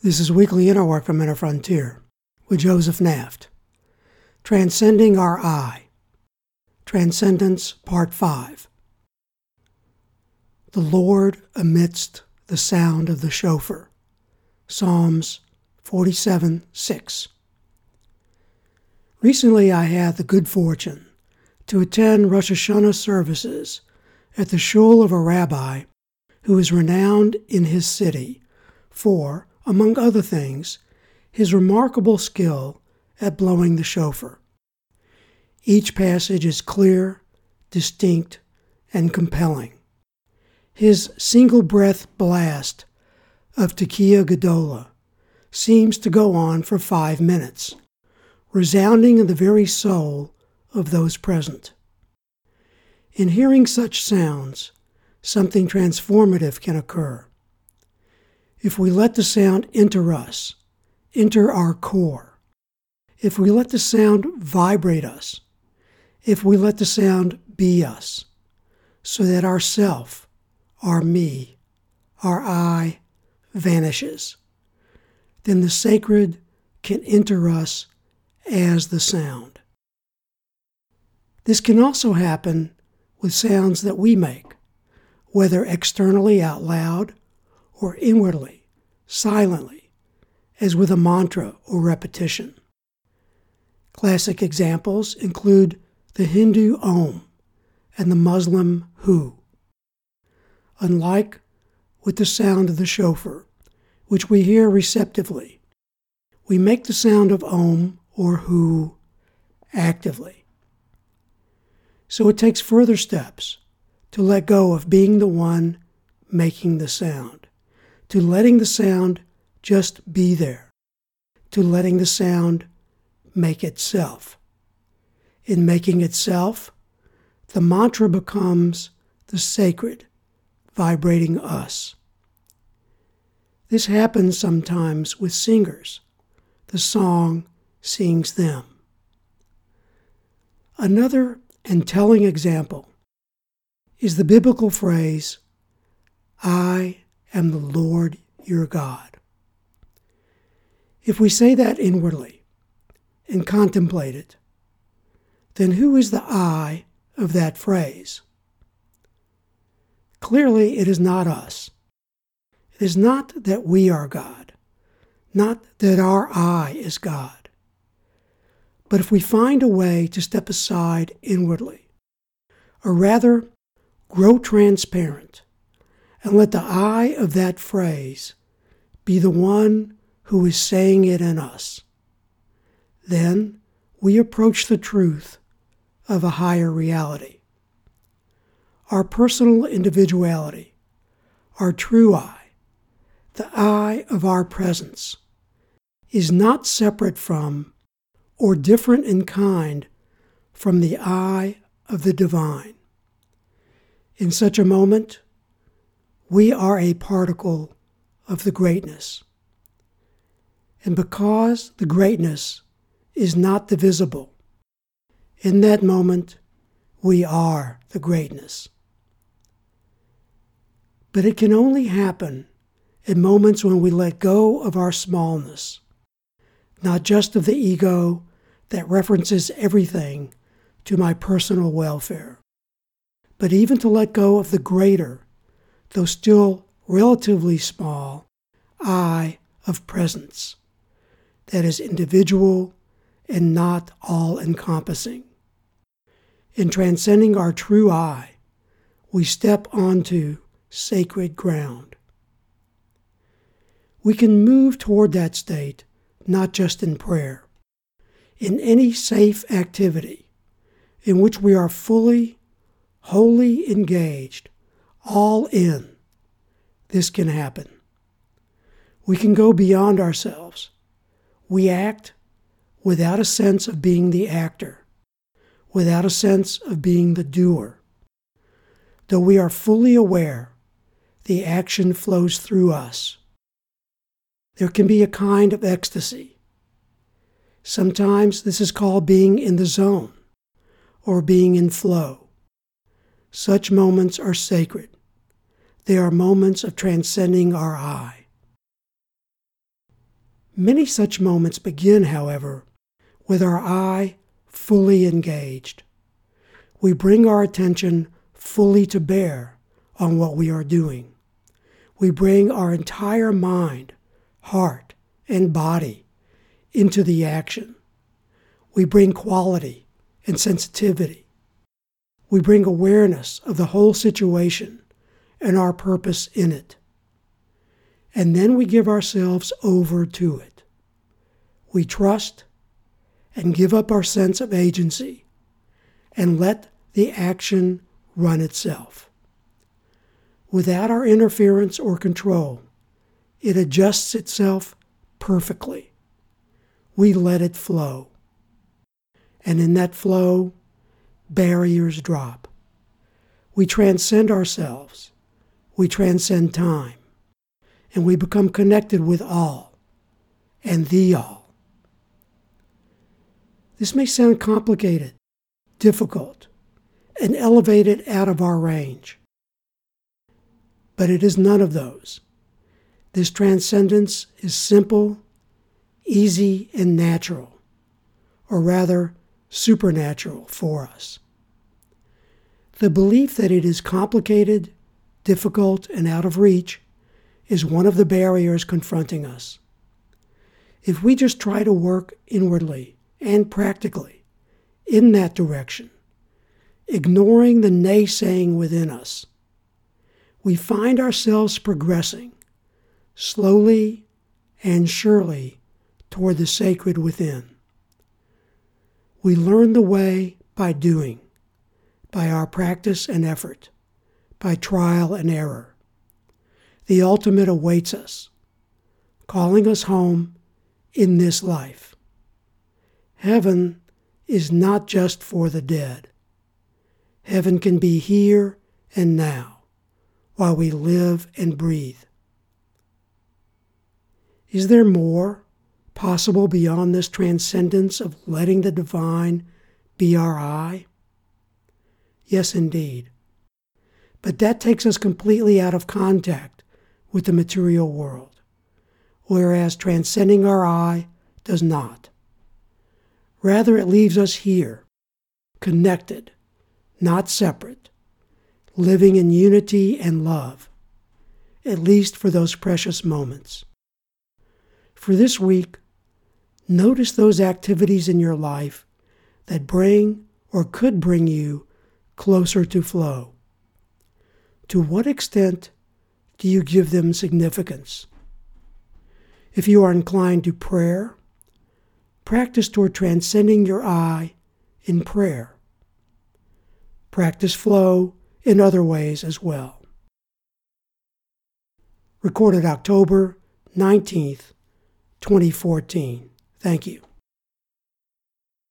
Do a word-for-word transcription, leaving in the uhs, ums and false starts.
This is Weekly Inner Work from Inner Frontier with Joseph Naft. Transcending Our I. Transcendence, Part five. The Lord amidst the sound of the shofar. Psalms forty-seven six. Recently I had the good fortune to attend Rosh Hashanah services at the shul of a rabbi who is renowned in his city for, among other things, his remarkable skill at blowing the shofar. Each passage is clear, distinct, and compelling. His single-breath blast of Tekiah Gedolah seems to go on for five minutes, resounding in the very soul of those present. In hearing such sounds, something transformative can occur. If we let the sound enter us, enter our core, if we let the sound vibrate us, if we let the sound be us, so that our self, our me, our I vanishes, then the sacred can enter us as the sound. This can also happen with sounds that we make, whether externally out loud or inwardly, silently, as with a mantra or repetition. Classic examples include the Hindu Om and the Muslim Hu. Unlike with the sound of the shofar, which we hear receptively, we make the sound of Om or Hu actively. So it takes further steps to let go of being the one making the sound, to letting the sound just be there, to letting the sound make itself. In making itself, the mantra becomes the sacred, vibrating us. This happens sometimes with singers. The song sings them. Another and telling example is the biblical phrase, I am the Lord your God. If we say that inwardly and contemplate it, then who is the I of that phrase? Clearly, it is not us. It is not that we are God, not that our I is God. But if we find a way to step aside inwardly, or rather grow transparent, and let the I of that phrase be the one who is saying it in us, then we approach the truth of a higher reality. Our personal individuality, our true I, the I of our presence, is not separate from or different in kind from the I of the divine. In such a moment, we are a particle of the greatness. And because the greatness is not divisible, in that moment, we are the greatness. But it can only happen in moments when we let go of our smallness, not just of the ego that references everything to my personal welfare, but even to let go of the greater, though still relatively small, I of presence that is individual and not all-encompassing. In transcending our true I, we step onto sacred ground. We can move toward that state not just in prayer, in any safe activity in which we are fully, wholly engaged, all in. This can happen. We can go beyond ourselves. We act without a sense of being the actor, without a sense of being the doer. Though we are fully aware, the action flows through us. There can be a kind of ecstasy. Sometimes this is called being in the zone or being in flow. Such moments are sacred. They are moments of transcending our I. Many such moments begin, however, with our eye fully engaged. We bring our attention fully to bear on what we are doing. We bring our entire mind, heart, and body into the action. We bring quality and sensitivity. We bring awareness of the whole situation and our purpose in it. And then we give ourselves over to it. We trust and give up our sense of agency and let the action run itself. Without our interference or control, it adjusts itself perfectly. We let it flow. And in that flow, barriers drop. We transcend ourselves. We transcend time. And we become connected with all and the all. This may sound complicated, difficult, and elevated out of our range. But it is none of those. This transcendence is simple, easy, and natural, or rather, supernatural for us. The belief that it is complicated, difficult, and out of reach is one of the barriers confronting us. If we just try to work inwardly and practically in that direction, ignoring the naysaying within us, we find ourselves progressing slowly and surely toward the sacred within. We learn the way by doing, by our practice and effort, by trial and error. The ultimate awaits us, calling us home in this life. Heaven is not just for the dead. Heaven can be here and now, while we live and breathe. Is there more possible beyond this transcendence of letting the divine be our eye? Yes, indeed. But that takes us completely out of contact with the material world, whereas transcending our eye does not. Rather, it leaves us here, connected, not separate, living in unity and love, at least for those precious moments. For this week, notice those activities in your life that bring or could bring you closer to flow. To what extent do you give them significance? If you are inclined to prayer, practice toward transcending your I in prayer. Practice flow in other ways as well. Recorded October nineteenth, twenty fourteen. Thank you.